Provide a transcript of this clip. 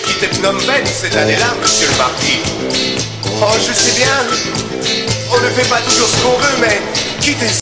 quitté Phnom Penh cette année-là, monsieur le marquis. Oh, je sais bien, on ne fait pas toujours ce qu'on veut, mais quitter